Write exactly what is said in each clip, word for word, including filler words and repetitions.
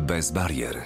Bez barier.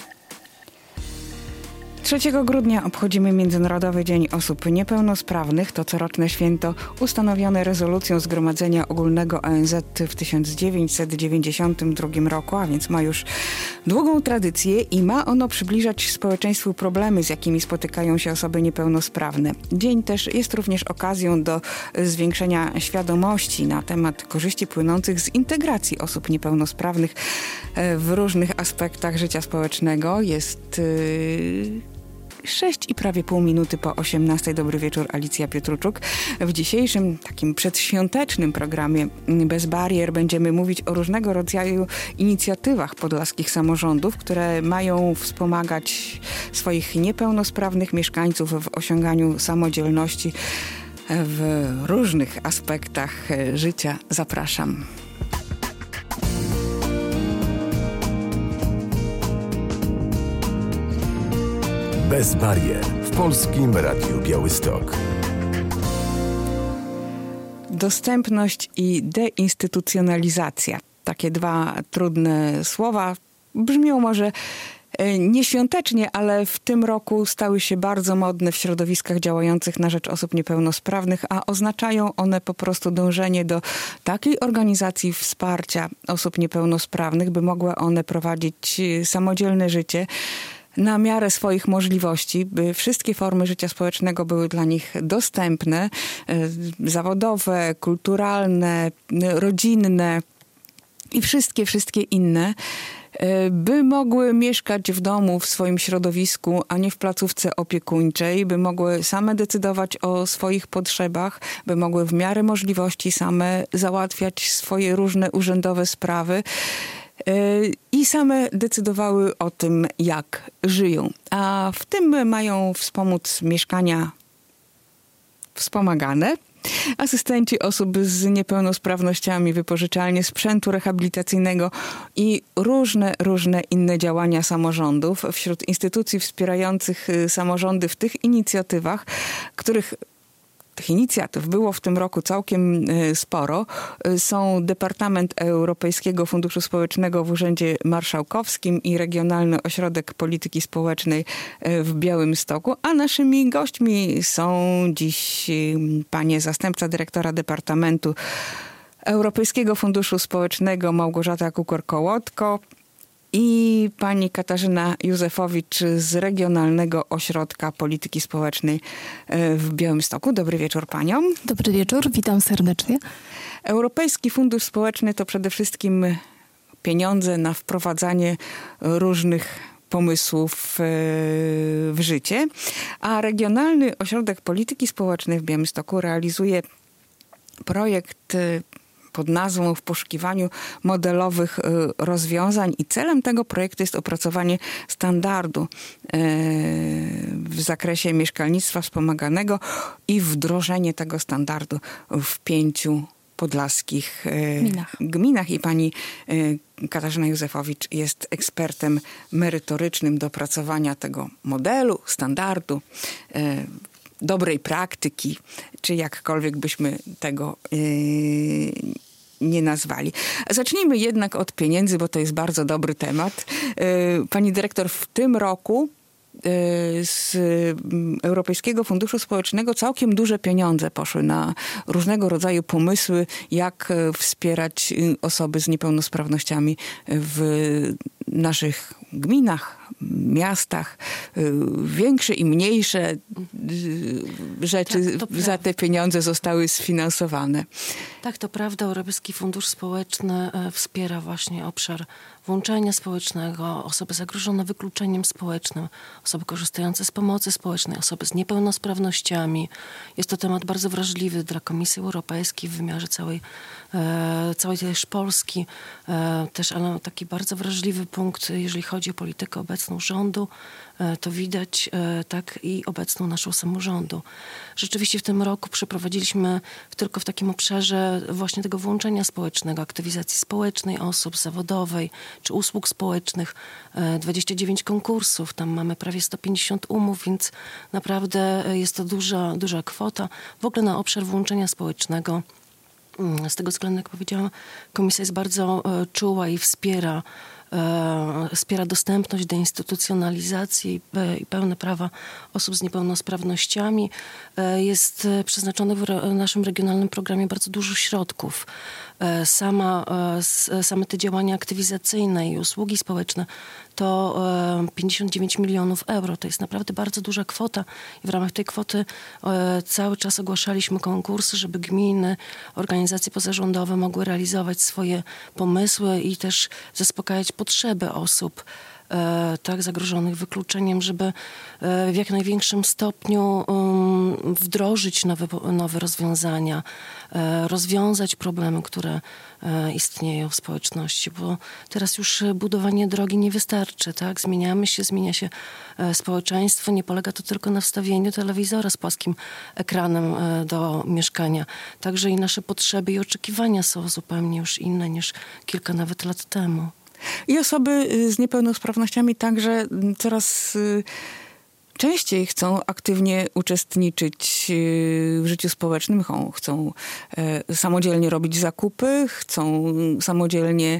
trzeciego grudnia obchodzimy Międzynarodowy Dzień Osób Niepełnosprawnych. To coroczne święto ustanowione rezolucją Zgromadzenia Ogólnego O N Z w tysiąc dziewięćset dziewięćdziesiątym drugim roku, a więc ma już długą tradycję i ma ono przybliżać społeczeństwu problemy, z jakimi spotykają się osoby niepełnosprawne. Dzień też jest również okazją do zwiększenia świadomości na temat korzyści płynących z integracji osób niepełnosprawnych w różnych aspektach życia społecznego. Jest Yy... Sześć i prawie pół minuty po osiemnastej. Dobry wieczór, Alicja Pietruczuk. W dzisiejszym takim przedświątecznym programie Bez barier będziemy mówić o różnego rodzaju inicjatywach podlaskich samorządów, które mają wspomagać swoich niepełnosprawnych mieszkańców w osiąganiu samodzielności w różnych aspektach życia. Zapraszam. Bez barier w Polskim Radiu Białystok. Dostępność i deinstytucjonalizacja. Takie dwa trudne słowa. Brzmią może nieświątecznie, ale w tym roku stały się bardzo modne w środowiskach działających na rzecz osób niepełnosprawnych, a oznaczają one po prostu dążenie do takiej organizacji wsparcia osób niepełnosprawnych, by mogły one prowadzić samodzielne życie na miarę swoich możliwości, by wszystkie formy życia społecznego były dla nich dostępne, zawodowe, kulturalne, rodzinne i wszystkie, wszystkie inne, by mogły mieszkać w domu, w swoim środowisku, a nie w placówce opiekuńczej, by mogły same decydować o swoich potrzebach, by mogły w miarę możliwości same załatwiać swoje różne urzędowe sprawy i same decydowały o tym, jak żyją. A w tym mają wspomóc mieszkania wspomagane, asystenci osób z niepełnosprawnościami, wypożyczalnie sprzętu rehabilitacyjnego i różne, różne inne działania samorządów. Wśród instytucji wspierających samorządy w tych inicjatywach, których Tych inicjatyw było w tym roku całkiem sporo. Są Departament Europejskiego Funduszu Społecznego w Urzędzie Marszałkowskim i Regionalny Ośrodek Polityki Społecznej w Białymstoku. A naszymi gośćmi są dziś panie zastępca dyrektora Departamentu Europejskiego Funduszu Społecznego Małgorzata Kukor-Kołotko i pani Katarzyna Józefowicz z Regionalnego Ośrodka Polityki Społecznej w Białymstoku. Dobry wieczór paniom. Dobry wieczór, witam serdecznie. Europejski Fundusz Społeczny to przede wszystkim pieniądze na wprowadzanie różnych pomysłów w życie, a Regionalny Ośrodek Polityki Społecznej w Białymstoku realizuje projekt pod nazwą W poszukiwaniu modelowych rozwiązań i celem tego projektu jest opracowanie standardu w zakresie mieszkalnictwa wspomaganego i wdrożenie tego standardu w pięciu podlaskich gminach. gminach. I pani Katarzyna Józefowicz jest ekspertem merytorycznym do opracowania tego modelu, standardu, dobrej praktyki, czy jakkolwiek byśmy tego yy, nie nazwali. Zacznijmy jednak od pieniędzy, bo to jest bardzo dobry temat. Yy, pani dyrektor, w tym roku yy, z Europejskiego Funduszu Społecznego całkiem duże pieniądze poszły na różnego rodzaju pomysły, jak wspierać osoby z niepełnosprawnościami w naszych gminach, miastach, większe i mniejsze rzeczy tak, za te pieniądze zostały sfinansowane. Tak, to prawda. Europejski Fundusz Społeczny wspiera właśnie obszar włączenia społecznego, osoby zagrożone wykluczeniem społecznym, osoby korzystające z pomocy społecznej, osoby z niepełnosprawnościami. Jest to temat bardzo wrażliwy dla Komisji Europejskiej w wymiarze całej, e, całej też Polski. E, też ale taki bardzo wrażliwy punkt, jeżeli chodzi o politykę obecną rządu, e, to widać e, tak i obecną naszą samorządu. Rzeczywiście w tym roku przeprowadziliśmy tylko w takim obszarze właśnie tego włączenia społecznego, aktywizacji społecznej osób, zawodowej czy usług społecznych, dwadzieścia dziewięć konkursów, tam mamy prawie sto pięćdziesiąt umów, więc naprawdę jest to duża, duża kwota. W ogóle na obszar włączenia społecznego, z tego względu, jak powiedziałam, komisja jest bardzo czuła i wspiera wspiera dostępność, deinstytucjonalizację i pełne prawa osób z niepełnosprawnościami. Jest przeznaczonych w naszym regionalnym programie bardzo dużo środków. Sama, same te działania aktywizacyjne i usługi społeczne to pięćdziesiąt dziewięć milionów euro. To jest naprawdę bardzo duża kwota i w ramach tej kwoty cały czas ogłaszaliśmy konkursy, żeby gminy, organizacje pozarządowe mogły realizować swoje pomysły i też zaspokajać potrzeby osób tak zagrożonych wykluczeniem, żeby w jak największym stopniu wdrożyć nowe, nowe rozwiązania, rozwiązać problemy, które istnieją w społeczności, bo teraz już budowanie drogi nie wystarczy, tak? Zmieniamy się, zmienia się społeczeństwo, nie polega to tylko na wstawieniu telewizora z płaskim ekranem do mieszkania. Także i nasze potrzeby i oczekiwania są zupełnie już inne niż kilka nawet lat temu. I osoby z niepełnosprawnościami także coraz częściej chcą aktywnie uczestniczyć w życiu społecznym, chcą samodzielnie robić zakupy, chcą samodzielnie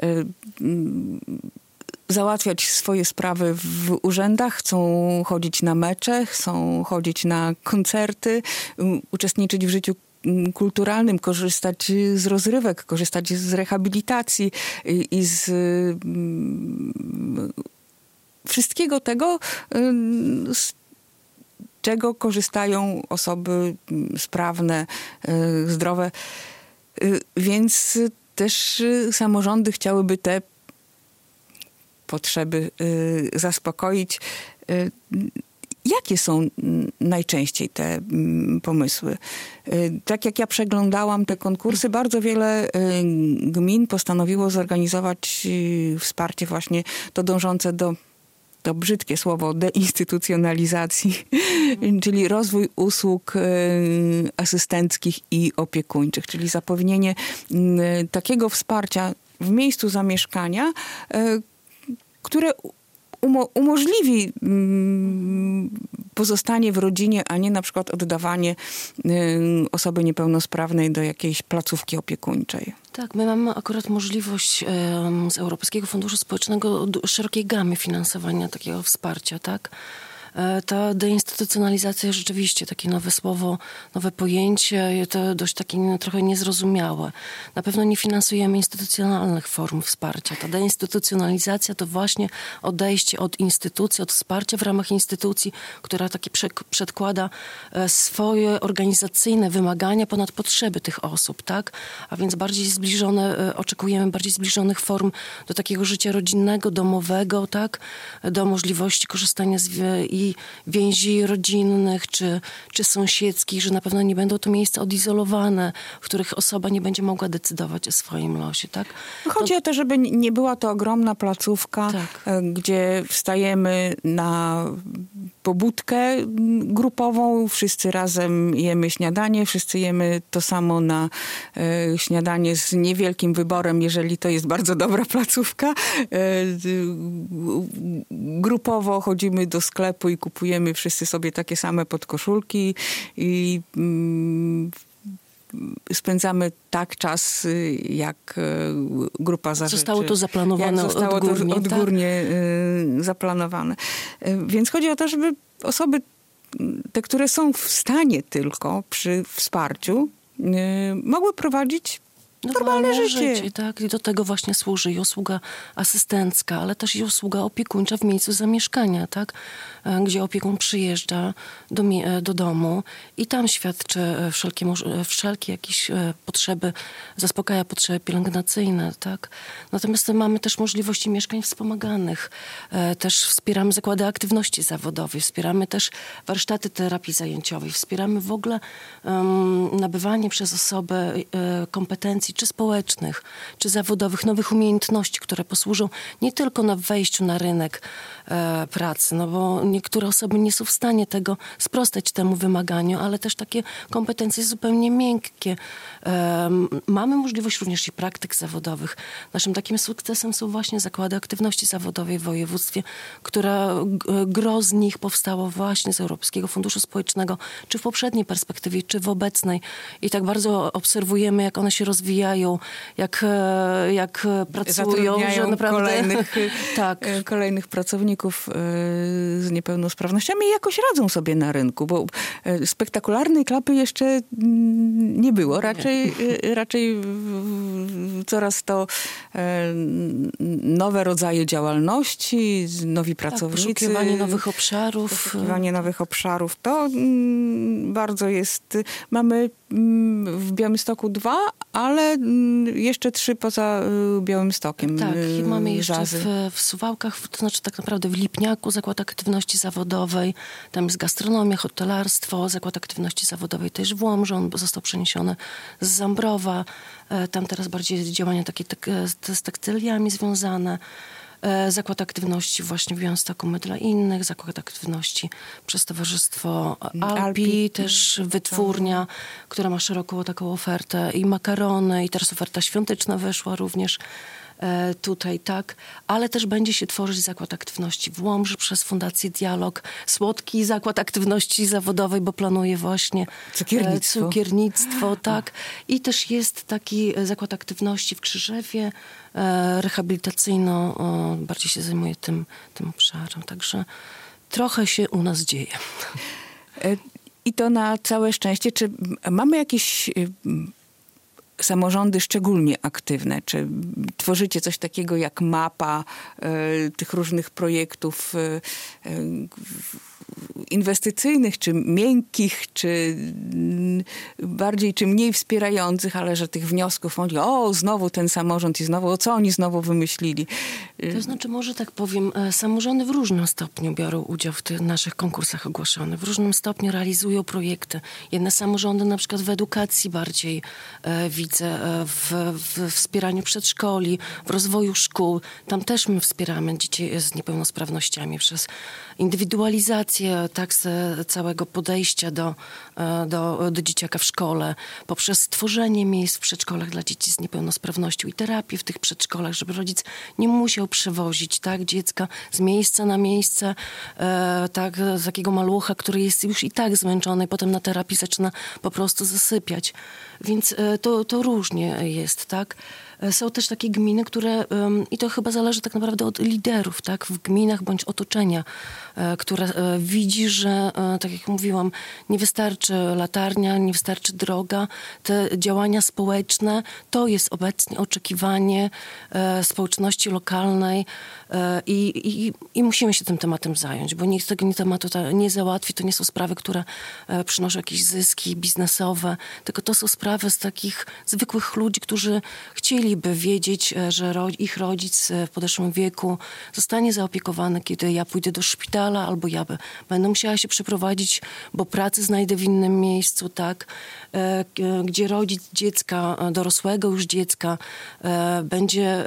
załatwiać swoje sprawy w urzędach, chcą chodzić na mecze, chcą chodzić na koncerty, uczestniczyć w życiu kulturalnym, korzystać z rozrywek, korzystać z rehabilitacji i, i z wszystkiego tego, z czego korzystają osoby sprawne, zdrowe. Więc też samorządy chciałyby te potrzeby zaspokoić. Jakie są najczęściej te pomysły? Tak jak ja przeglądałam te konkursy, bardzo wiele gmin postanowiło zorganizować wsparcie właśnie to dążące do, to brzydkie słowo, deinstytucjonalizacji, czyli rozwój usług asystenckich i opiekuńczych, czyli zapewnienie takiego wsparcia w miejscu zamieszkania, które Umo- umożliwi mm, pozostanie w rodzinie, a nie na przykład oddawanie y, osoby niepełnosprawnej do jakiejś placówki opiekuńczej. Tak, my mamy akurat możliwość y, z Europejskiego Funduszu Społecznego szerokiej gamy finansowania takiego wsparcia, tak? Ta deinstytucjonalizacja rzeczywiście takie nowe słowo, nowe pojęcie, to dość takie trochę niezrozumiałe. Na pewno nie finansujemy instytucjonalnych form wsparcia. Ta deinstytucjonalizacja to właśnie odejście od instytucji, od wsparcia w ramach instytucji, która takie przedkłada swoje organizacyjne wymagania ponad potrzeby tych osób, tak? A więc bardziej zbliżone, oczekujemy bardziej zbliżonych form do takiego życia rodzinnego, domowego, tak? Do możliwości korzystania z i więzi rodzinnych czy, czy sąsiedzkich, że na pewno nie będą to miejsca odizolowane, w których osoba nie będzie mogła decydować o swoim losie, tak? Chodzi to... o to, żeby nie była to ogromna placówka, tak, gdzie wstajemy na pobudkę grupową, wszyscy razem jemy śniadanie, wszyscy jemy to samo na e, śniadanie z niewielkim wyborem, jeżeli to jest bardzo dobra placówka. E, grupowo chodzimy do sklepu i kupujemy wszyscy sobie takie same podkoszulki i mm, spędzamy tak czas, jak grupa zażyczy. Zostało to zaplanowane jak zostało odgórnie, to odgórnie tak? zaplanowane. Więc chodzi o to, żeby osoby, te, które są w stanie tylko przy wsparciu, mogły prowadzić normalne życie. życie. Tak? I do tego właśnie służy i usługa asystencka, ale też i usługa opiekuńcza w miejscu zamieszkania, tak? Gdzie opiekun przyjeżdża do, do domu i tam świadczy wszelkie, wszelkie jakieś potrzeby, zaspokaja potrzeby pielęgnacyjne, tak? Natomiast mamy też możliwości mieszkań wspomaganych. Też wspieramy zakłady aktywności zawodowej, wspieramy też warsztaty terapii zajęciowej, wspieramy w ogóle um, nabywanie przez osobę um, kompetencji czy społecznych, czy zawodowych, nowych umiejętności, które posłużą nie tylko na wejściu na rynek e, pracy, no bo niektóre osoby nie są w stanie tego sprostać temu wymaganiu, ale też takie kompetencje zupełnie miękkie. E, mamy możliwość również i praktyk zawodowych. Naszym takim sukcesem są właśnie zakłady aktywności zawodowej w województwie, która gro z nich powstało właśnie z Europejskiego Funduszu Społecznego, czy w poprzedniej perspektywie, czy w obecnej. I tak bardzo obserwujemy, jak one się rozwijają rozwijają, jak, jak pracują, że naprawdę... Kolejnych, tak. kolejnych pracowników z niepełnosprawnościami i jakoś radzą sobie na rynku, bo spektakularnej klapy jeszcze nie było. Raczej, nie. raczej coraz to nowe rodzaje działalności, nowi pracownicy. Tak, poszukiwanie nowych obszarów. Poszukiwanie nowych obszarów. To bardzo jest... Mamy w Białymstoku dwa, ale jeszcze trzy poza Białymstokiem. Tak, i mamy jeszcze Żazy. w, w Suwałkach, to znaczy tak naprawdę w Lipniaku Zakład Aktywności Zawodowej. Tam jest gastronomia, hotelarstwo. Zakład Aktywności Zawodowej też w Łomży, on został przeniesiony z Zambrowa. Tam teraz bardziej działania takie tak, z tekstyliami związane. Zakład Aktywności właśnie w Białymstoku My dla Innych, Zakład Aktywności przez Towarzystwo Alpi, Alpi. też wytwórnia, która ma szeroką taką ofertę i makarony, i teraz oferta świąteczna weszła również tutaj, tak, ale też będzie się tworzyć Zakład Aktywności w Łomży przez Fundację Dialog, Słodki Zakład Aktywności Zawodowej, bo planuje właśnie cukiernictwo, cukiernictwo tak, i też jest taki Zakład Aktywności w Krzyżewie, rehabilitacyjno, bardziej się zajmuje tym, tym obszarem, także trochę się u nas dzieje. I to na całe szczęście. Czy mamy jakieś samorządy szczególnie aktywne? Czy tworzycie coś takiego jak mapa y, tych różnych projektów y, y, inwestycyjnych, czy miękkich, czy y, bardziej, czy mniej wspierających, ale że tych wniosków mówi, o, znowu ten samorząd i znowu, o co oni znowu wymyślili? To znaczy, może tak powiem, samorządy w różnym stopniu biorą udział w tych naszych konkursach ogłoszonych. W różnym stopniu realizują projekty. Jedne samorządy na przykład w edukacji bardziej e, widzę, e, w, w wspieraniu przedszkoli, w rozwoju szkół. Tam też my wspieramy dzieci z niepełnosprawnościami przez indywidualizację tak, całego podejścia do, do, do dzieciaka w szkole, poprzez stworzenie miejsc w przedszkolach dla dzieci z niepełnosprawnością i terapię w tych przedszkolach, żeby rodzic nie musiał przewozić tak, dziecka z miejsca na miejsce, e, tak, z takiego malucha, który jest już i tak zmęczony i potem na terapii zaczyna po prostu zasypiać. Więc e, to, to różnie jest, tak. Są też takie gminy, które, i to chyba zależy tak naprawdę od liderów, tak, w gminach bądź otoczenia, które widzi, że, tak jak mówiłam, nie wystarczy latarnia, nie wystarczy droga. Te działania społeczne to jest obecnie oczekiwanie społeczności lokalnej i, i, i musimy się tym tematem zająć, bo nikt tego tematu nie załatwi. To nie są sprawy, które przynoszą jakieś zyski biznesowe, tylko to są sprawy z takich zwykłych ludzi, którzy chcieli by wiedzieć, że ich rodzic w podeszłym wieku zostanie zaopiekowany, kiedy ja pójdę do szpitala, albo ja będę musiała się przeprowadzić, bo pracę znajdę w innym miejscu, tak, gdzie rodzic dziecka, dorosłego już dziecka będzie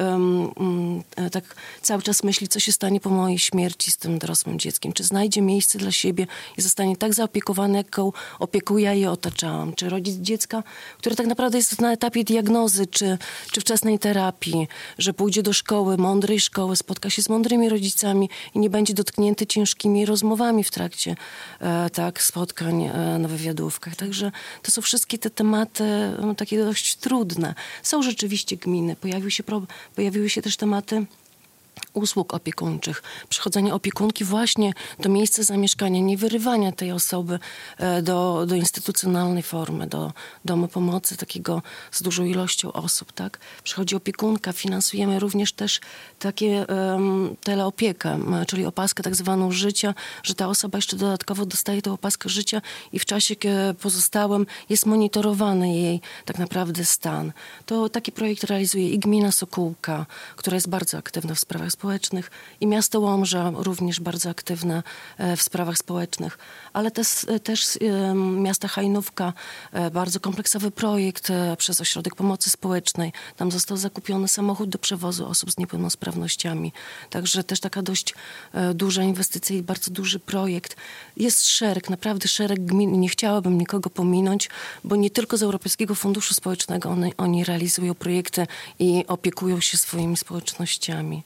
tak cały czas myśli, co się stanie po mojej śmierci z tym dorosłym dzieckiem. Czy znajdzie miejsce dla siebie i zostanie tak zaopiekowany, jaką opieką ja je otaczałam. Czy rodzic dziecka, który tak naprawdę jest na etapie diagnozy, czy, czy wczesnej terapii, że pójdzie do szkoły, mądrej szkoły, spotka się z mądrymi rodzicami i nie będzie dotknięty ciężkimi rozmowami w trakcie e, tak, spotkań e, na wywiadówkach. Także to są wszystkie te tematy no, takie dość trudne. Są rzeczywiście gminy. Pojawiły się, pro, pojawiły się też tematy usług opiekuńczych, przychodzenia opiekunki właśnie do miejsca zamieszkania, nie wyrywania tej osoby do, do instytucjonalnej formy, do domu pomocy, takiego z dużą ilością osób, tak? Przychodzi opiekunka, finansujemy również też takie um, teleopiekę, czyli opaskę tak zwaną życia, że ta osoba jeszcze dodatkowo dostaje tę opaskę życia i w czasie pozostałym jest monitorowany jej tak naprawdę stan. To taki projekt realizuje i gmina Sokółka, która jest bardzo aktywna w sprawach społecznych, i miasto Łomża również bardzo aktywne w sprawach społecznych, ale też, też miasta Hajnówka, bardzo kompleksowy projekt przez Ośrodek Pomocy Społecznej. Tam został zakupiony samochód do przewozu osób z niepełnosprawnościami. Także też taka dość duża inwestycja i bardzo duży projekt. Jest szereg, naprawdę szereg gmin. Nie chciałabym nikogo pominąć, bo nie tylko z Europejskiego Funduszu Społecznego oni, oni realizują projekty i opiekują się swoimi społecznościami.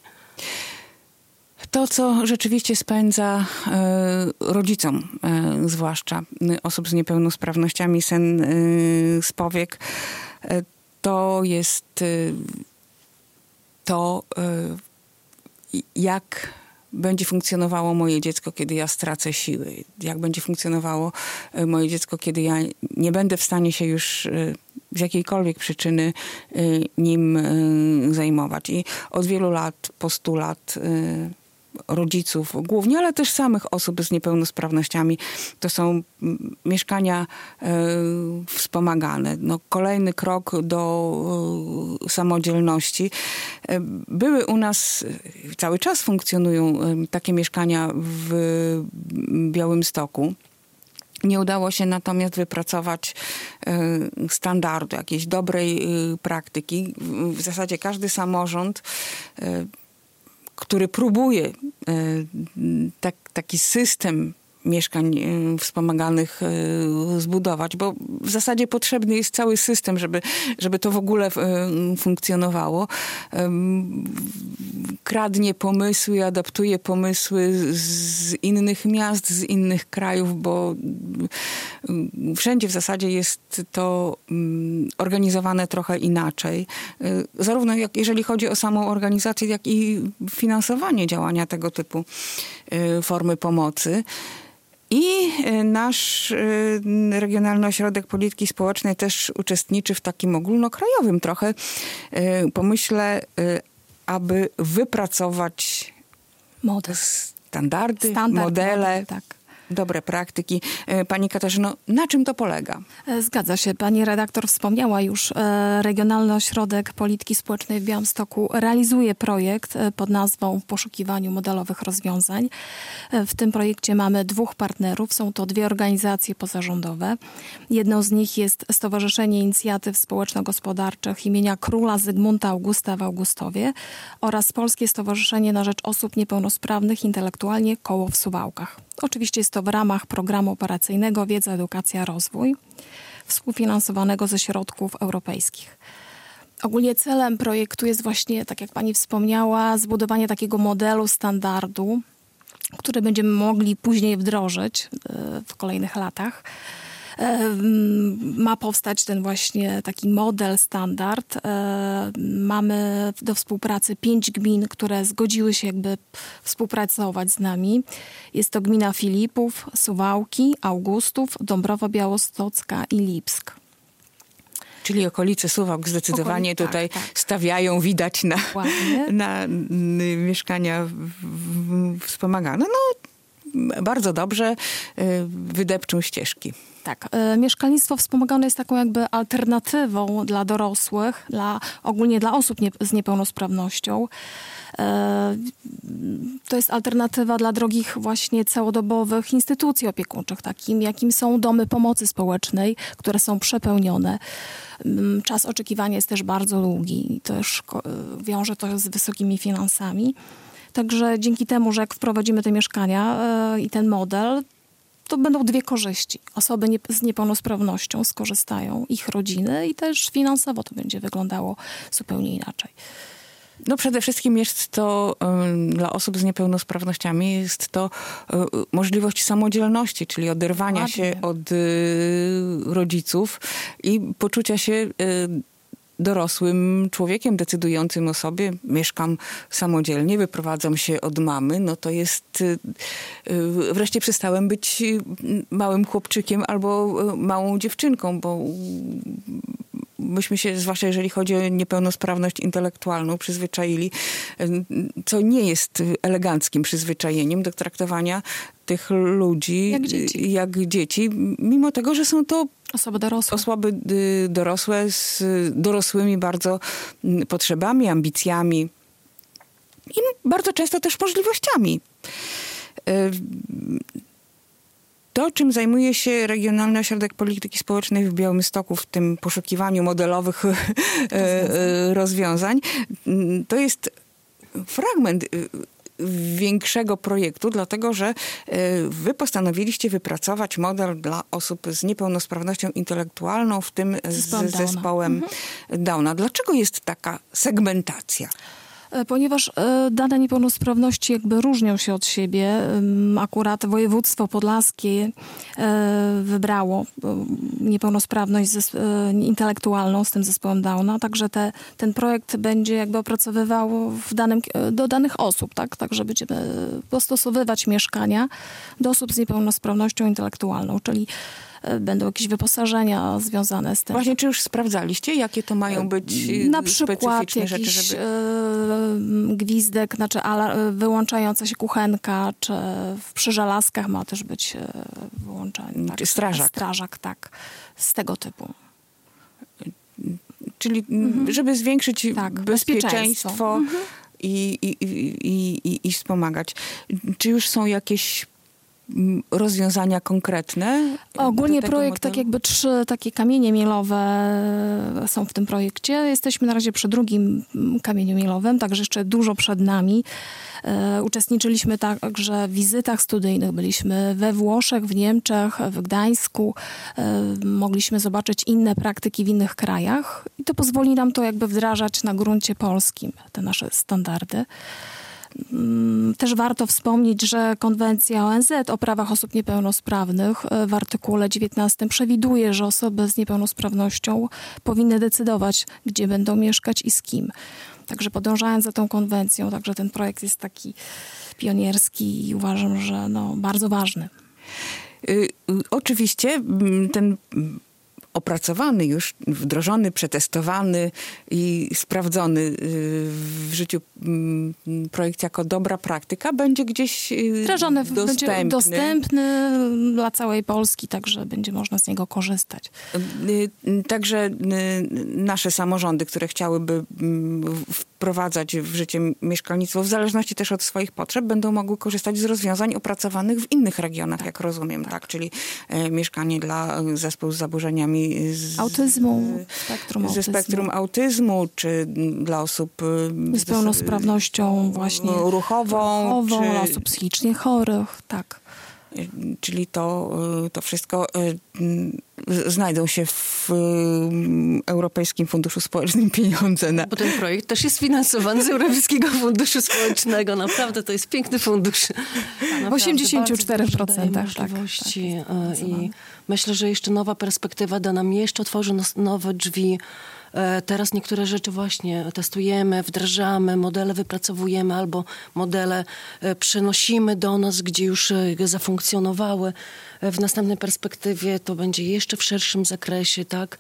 To, co rzeczywiście spędza e, rodzicom, e, zwłaszcza osób z niepełnosprawnościami, sen e, z powiek, e, to jest to, jak będzie funkcjonowało moje dziecko, kiedy ja stracę siły. Jak będzie funkcjonowało moje dziecko, kiedy ja nie będę w stanie się już z jakiejkolwiek przyczyny nim zajmować. I od wielu lat postulat rodziców głównie, ale też samych osób z niepełnosprawnościami to są mieszkania wspomagane. No, kolejny krok do samodzielności. Były u nas, cały czas funkcjonują takie mieszkania w Białymstoku. Nie udało się natomiast wypracować standardu, jakiejś dobrej praktyki. W zasadzie każdy samorząd, który próbuje tak, taki system mieszkań wspomaganych zbudować, bo w zasadzie potrzebny jest cały system, żeby, żeby to w ogóle funkcjonowało. Kradnie pomysły, adaptuje pomysły z innych miast, z innych krajów, bo wszędzie w zasadzie jest to organizowane trochę inaczej. Zarówno jak, jeżeli chodzi o samą organizację, jak i finansowanie działania tego typu formy pomocy. I nasz Regionalny Ośrodek Polityki Społecznej też uczestniczy w takim ogólnokrajowym trochę pomyśle, aby wypracować model. standardy, Standard, modele, tak. dobre praktyki. Pani Katarzyno, na czym to polega? Zgadza się. Pani redaktor wspomniała już, Regionalny Ośrodek Polityki Społecznej w Białymstoku realizuje projekt pod nazwą W poszukiwaniu modelowych rozwiązań. W tym projekcie mamy dwóch partnerów. Są to dwie organizacje pozarządowe. Jedną z nich jest Stowarzyszenie Inicjatyw Społeczno-Gospodarczych imienia Króla Zygmunta Augusta w Augustowie oraz Polskie Stowarzyszenie na Rzecz Osób Niepełnosprawnych Intelektualnie Koło w Suwałkach. Oczywiście jest to w ramach programu operacyjnego Wiedza, Edukacja, Rozwój, współfinansowanego ze środków europejskich. Ogólnie celem projektu jest właśnie, tak jak pani wspomniała, zbudowanie takiego modelu standardu, który będziemy mogli później wdrożyć w kolejnych latach. Ma powstać ten właśnie taki model, standard. Mamy do współpracy pięć gmin, które zgodziły się jakby współpracować z nami. Jest to gmina Filipów, Suwałki, Augustów, Dąbrowa Białostocka i Lipsk. Czyli okolice Suwałk zdecydowanie Okolic, tutaj tak, tak. stawiają, widać na, na, na mieszkania wspomagane. No, bardzo dobrze wydepczą ścieżki. Tak. Mieszkalnictwo wspomagane jest taką jakby alternatywą dla dorosłych, dla, ogólnie dla osób nie, z niepełnosprawnością. To jest alternatywa dla drogich właśnie całodobowych instytucji opiekuńczych, takim jakim są domy pomocy społecznej, które są przepełnione. Czas oczekiwania jest też bardzo długi i też wiąże to z wysokimi finansami. Także dzięki temu, że jak wprowadzimy te mieszkania i ten model, to będą dwie korzyści. Osoby nie, z niepełnosprawnością skorzystają, ich rodziny i też finansowo to będzie wyglądało zupełnie inaczej. No przede wszystkim jest to y, dla osób z niepełnosprawnościami jest to y, możliwość samodzielności, czyli oderwania Ładnie. się od y, rodziców i poczucia się y, dorosłym człowiekiem decydującym o sobie. Mieszkam samodzielnie, wyprowadzam się od mamy, no to jest... Wreszcie przestałem być małym chłopczykiem albo małą dziewczynką, bo myśmy się, zwłaszcza jeżeli chodzi o niepełnosprawność intelektualną, przyzwyczaili, co nie jest eleganckim przyzwyczajeniem do traktowania tych ludzi jak dzieci, jak dzieci mimo tego, że są to osoby dorosłe. Osoby dorosłe z dorosłymi bardzo potrzebami, ambicjami i bardzo często też możliwościami. To, czym zajmuje się Regionalny Ośrodek Polityki Społecznej w Białymstoku w tym poszukiwaniu modelowych rozwiązań, to jest fragment większego projektu, dlatego że wy postanowiliście wypracować model dla osób z niepełnosprawnością intelektualną, w tym z zespołem mhm. Downa. Dlaczego jest taka segmentacja? Ponieważ dane niepełnosprawności jakby różnią się od siebie, akurat województwo podlaskie wybrało niepełnosprawność intelektualną z tym zespołem Downa, także te, ten projekt będzie jakby opracowywał w danym, do danych osób, tak? Także będziemy dostosowywać mieszkania do osób z niepełnosprawnością intelektualną, czyli będą jakieś wyposażenia związane z tym. Właśnie, czy już sprawdzaliście, jakie to mają być na przykład jakiś rzeczy, żeby... y, gwizdek, znaczy wyłączająca się kuchenka, czy przy żelazkach ma też być wyłączanie. Tak, czy strażak. Strażak, tak. Z tego typu. Czyli mhm. żeby zwiększyć tak, bezpieczeństwo, bezpieczeństwo. Mhm. I, i, i, i, i wspomagać. Czy już są jakieś rozwiązania konkretne? Ogólnie projekt, modelu? tak jakby trzy takie kamienie milowe są w tym projekcie. Jesteśmy na razie przy drugim kamieniu milowym, także jeszcze dużo przed nami. E, uczestniczyliśmy także w wizytach studyjnych. Byliśmy we Włoszech, w Niemczech, w Gdańsku. E, mogliśmy zobaczyć inne praktyki w innych krajach i to pozwoli nam to jakby wdrażać na gruncie polskim, te nasze standardy. Też warto wspomnieć, że konwencja O N Z o prawach osób niepełnosprawnych w artykule dziewiętnastym przewiduje, że osoby z niepełnosprawnością powinny decydować, gdzie będą mieszkać i z kim. Także podążając za tą konwencją, także ten projekt jest taki pionierski i uważam, że no, bardzo ważny. Y, oczywiście ten opracowany już, wdrożony, przetestowany i sprawdzony w życiu projekt jako dobra praktyka będzie gdzieś wdrażany, dostępny. Będzie dostępny dla całej Polski, także będzie można z niego korzystać. Także nasze samorządy, które chciałyby wprowadzać w życie mieszkalnictwo, w zależności też od swoich potrzeb, będą mogły korzystać z rozwiązań opracowanych w innych regionach, tak, jak rozumiem, tak. tak? Czyli e, mieszkanie dla zespołu z zaburzeniami z, autyzmu, spektrum ze autyzmu. spektrum autyzmu, czy dla osób z pełnosprawnością właśnie ruchową, ruchową czy dla osób psychicznie chorych, tak. Czyli to, to wszystko znajdą się w Europejskim Funduszu Społecznym pieniądze. Na... Bo ten projekt też jest finansowany z Europejskiego Funduszu Społecznego. Naprawdę to jest piękny fundusz. W osiemdziesięciu czterech procentach. Możliwości. Tak, tak, I myślę, że jeszcze nowa perspektywa da nam jeszcze, otworzy nas nowe drzwi. Teraz niektóre rzeczy właśnie testujemy, wdrażamy, modele wypracowujemy albo modele przenosimy do nas, gdzie już zafunkcjonowały. W następnej perspektywie to będzie jeszcze w szerszym zakresie, tak?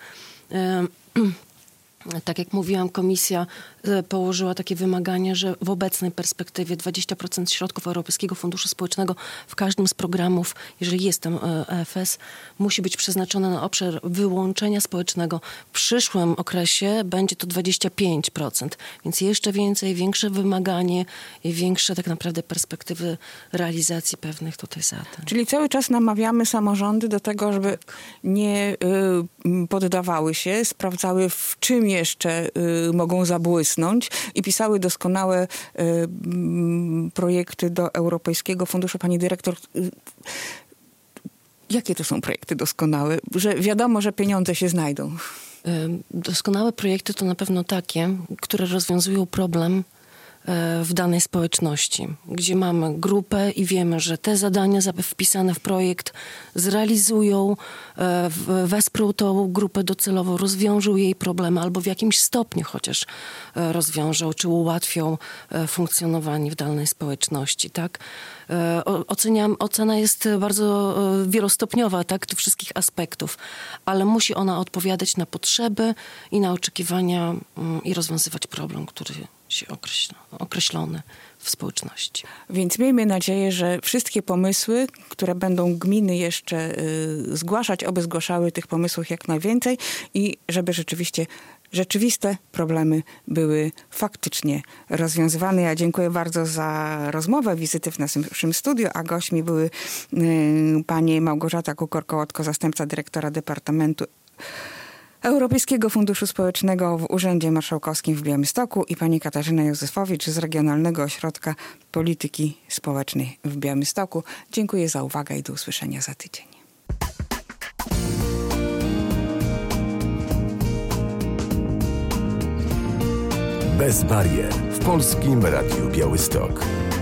Tak jak mówiłam, komisja położyła takie wymagania, że w obecnej perspektywie dwadzieścia procent środków Europejskiego Funduszu Społecznego w każdym z programów, jeżeli jest tam E F S, musi być przeznaczone na obszar wyłączenia społecznego. W przyszłym okresie będzie to dwadzieścia pięć procent, więc jeszcze więcej, większe wymaganie i większe tak naprawdę perspektywy realizacji pewnych tutaj zadań. Czyli cały czas namawiamy samorządy do tego, żeby nie y, poddawały się, sprawdzały, w czym jeszcze y, mogą zabłysnąć i pisały doskonałe y, y, projekty do Europejskiego Funduszu. Pani dyrektor, y, jakie to są projekty doskonałe? Że wiadomo, że pieniądze się znajdą. Y, doskonałe projekty to na pewno takie, które rozwiązują problem w danej społeczności, gdzie mamy grupę i wiemy, że te zadania wpisane w projekt zrealizują, wesprą tą grupę docelowo, rozwiążą jej problemy albo w jakimś stopniu chociaż rozwiążą, czy ułatwią funkcjonowanie w danej społeczności, tak? Oceniam, ocena jest bardzo wielostopniowa, tak, tych wszystkich aspektów, ale musi ona odpowiadać na potrzeby i na oczekiwania i rozwiązywać problem, który się określa, określony w społeczności. Więc miejmy nadzieję, że wszystkie pomysły, które będą gminy jeszcze y, zgłaszać, oby zgłaszały tych pomysłów jak najwięcej i żeby rzeczywiście rzeczywiste problemy były faktycznie rozwiązywane. Ja dziękuję bardzo za rozmowę, wizyty w naszym studiu, a gośćmi były y, pani Małgorzata Kukor-Kołotko, zastępca dyrektora Departamentu Europejskiego Funduszu Społecznego w Urzędzie Marszałkowskim w Białymstoku i pani Katarzyna Józefowicz z Regionalnego Ośrodka Polityki Społecznej w Białymstoku. Dziękuję za uwagę i do usłyszenia za tydzień. Bez barier w Polskim Radiu Białystok.